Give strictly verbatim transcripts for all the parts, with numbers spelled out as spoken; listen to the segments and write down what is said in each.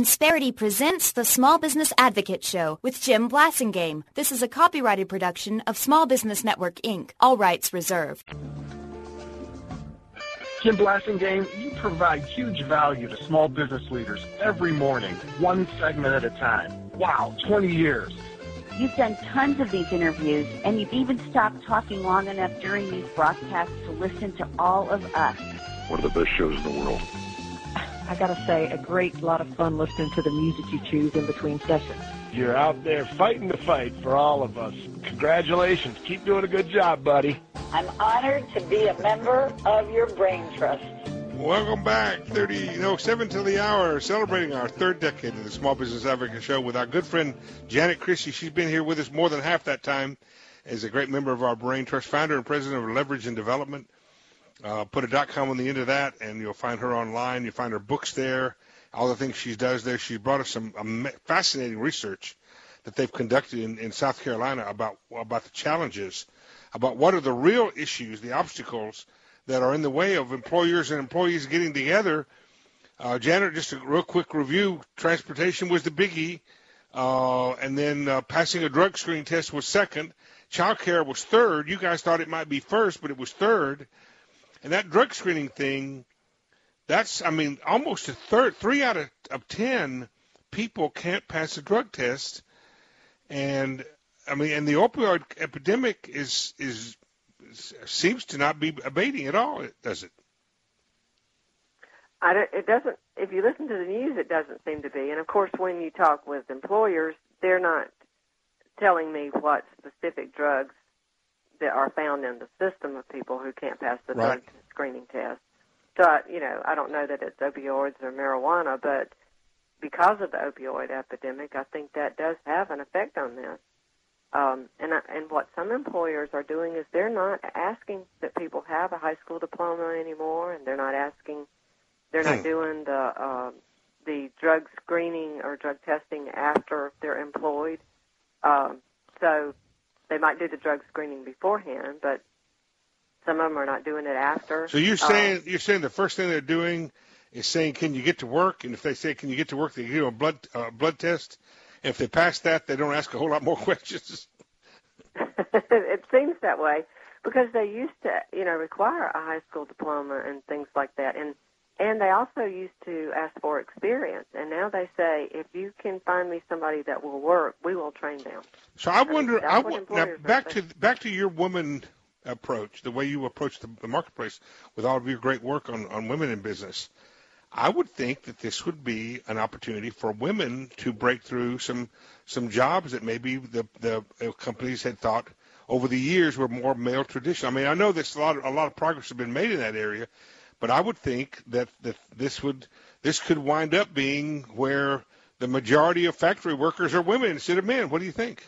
Insperity presents the Small Business Advocate Show with Jim Blasingame. This is a copyrighted production of Small Business Network, Incorporated. All rights reserved. Jim Blasingame, you provide huge value to small business leaders every morning, one segment at a time. Wow, twenty years. You've done tons of these interviews, and you've even stopped talking long enough during these broadcasts to listen to all of us. One of the best shows in the world. I got to say, a great lot of fun listening to the music you choose in between sessions. You're out there fighting the fight for all of us. Congratulations. Keep doing a good job, buddy. I'm honored to be a member of your Brain Trust. Welcome back. thirty, you know, seven to the hour, celebrating our third decade of the Small Business Advocate Show with our good friend Janet Christie. She's been here with us more than half that time as a great member of our Brain Trust, founder and president of Leverage and Development. Uh, put a .com on the end of that, and you'll find her online. You'll find her books there, all the things she does there. She brought us some um, fascinating research that they've conducted in, in South Carolina about about the challenges, about what are the real issues, the obstacles that are in the way of employers and employees getting together. Uh, Janet, just a real quick review. Transportation was the biggie, uh, and then uh, passing a drug screening test was second. Child care was third. You guys thought it might be first, but it was third. And that drug screening thing, that's, I mean, almost a third, three out of, of ten people can't pass a drug test. And, I mean, and the opioid epidemic is, is, is seems to not be abating at all, does it? I don't, it doesn't, if you listen to the news, it doesn't seem to be. And, of course, when you talk with employers, they're not telling me what specific drugs that are found in the system of people who can't pass the right. drug screening test. So, I, you know, I don't know that it's opioids or marijuana, but because of the opioid epidemic, I think that does have an effect on this. Um, and, I, and what some employers are doing is they're not asking that people have a high school diploma anymore, and they're not asking, they're not doing the uh, the drug screening or drug testing after they're employed. Um, so they might do the drug screening beforehand, but some of them are not doing it after. So you're saying um, you're saying the first thing they're doing is saying, "Can you get to work?" And if they say, "Can you get to work?" they give them a blood uh, blood test. And if they pass that, they don't ask a whole lot more questions. It seems that way because they used to, you know, require a high school diploma and things like that, and and they also used to ask for experience. And now they say, if you can find me somebody that will work, we will train them. So I wonder, I mean, I w- now back to back to your woman approach, the way you approach the, the marketplace with all of your great work on, on women in business. I would think that this would be an opportunity for women to break through some some jobs that maybe the the companies had thought over the years were more male traditional. I mean, I know there's a lot of, a lot of progress has been made in that area, but I would think that, that this would this could wind up being where the majority of factory workers are women instead of men. What do you think?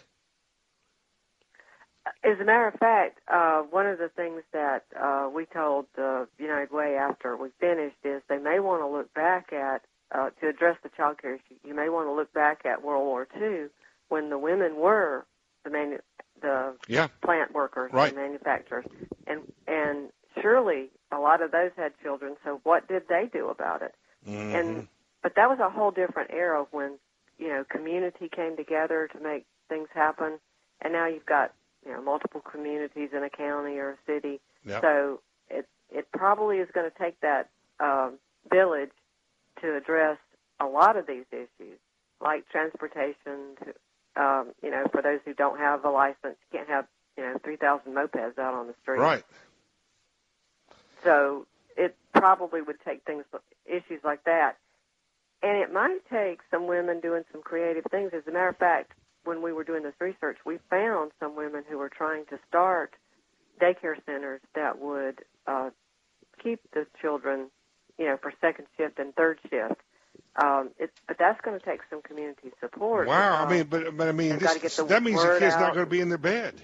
As a matter of fact, uh, one of the things that uh, we told uh, United Way after we finished is they may want to look back at, uh, to address the child care issue, you may want to look back at World War Two when the women were the manu- the yeah. plant workers, right. the manufacturers. And, and surely a lot of those had children, so what did they do about it? Mm-hmm. And But that was a whole different era when, you know, community came together to make things happen, and now you've got you know, multiple communities in a county or a city. Yep. So it it probably is going to take that um, village to address a lot of these issues, like transportation. To, um, you know, for those who don't have a license, you can't have you know three thousand mopeds out on the street. Right. So it probably would take things, issues like that, and it might take some women doing some creative things. As a matter of fact, when we were doing this research, we found some women who were trying to start daycare centers that would uh, keep the children, you know, for second shift and third shift. Um, it's, but that's going to take some community support. Wow, uh, I mean, but but I mean, gotta this, get the that means the word kid's out. not going to be in their bed.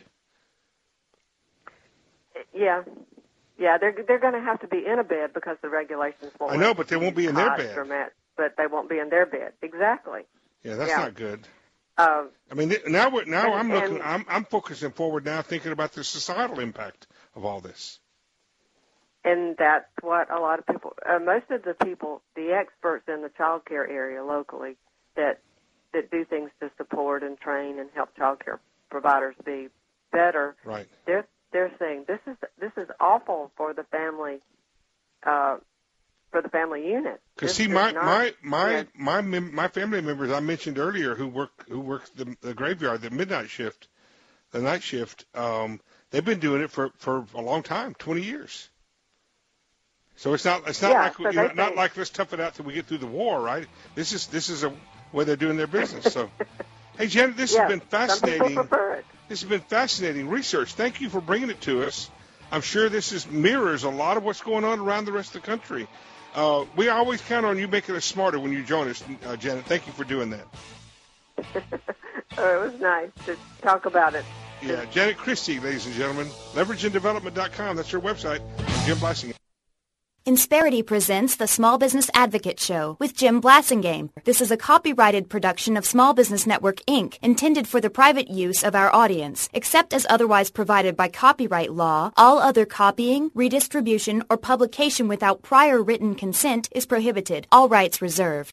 Yeah, yeah, they're they're going to have to be in a bed because the regulations won't. I know, but they won't be in their bed. Or mat, but they won't be in their bed. Exactly. Yeah, that's yeah. not good. Um, I mean, now we're, now and, I'm looking, and, I'm I'm focusing forward now, thinking about the societal impact of all this. and that's what a lot of people, uh, most of the people, the experts in the child care area locally that that do things to support and train and help child care providers be better. Right. They're they're saying this is this is awful for the family, uh, for the family unit. Because see, my not, my my yeah. my mem- my family members I mentioned earlier who work who work the, the graveyard, the midnight shift, the night shift. Um, they've been doing it for, for a long time, twenty years. So it's not it's not yeah, like so you know, think, not like let's tough it out till we get through the war, right? This is this is a way they're doing their business. So, hey Janet, this yeah, has been fascinating. Some people prefer it. This has been fascinating research. Thank you for bringing it to us. I'm sure this is mirrors a lot of what's going on around the rest of the country. Uh, we always count on you making us smarter when you join us, uh, Janet. Thank you for doing that. Oh, it was nice to talk about it. Yeah, Janet Christie, ladies and gentlemen. leverage and development dot com. That's her website. Jim Blasingame. Insperity presents the Small Business Advocate Show with Jim Blasingame. This is a copyrighted production of Small Business Network, Incorporated, intended for the private use of our audience. Except as otherwise provided by copyright law, all other copying, redistribution, or publication without prior written consent is prohibited. All rights reserved.